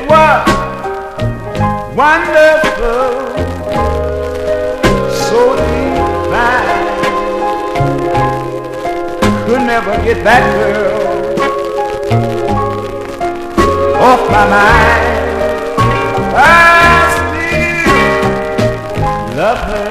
was wonderful, so divine. Could never get that girl off my mind. I still love her.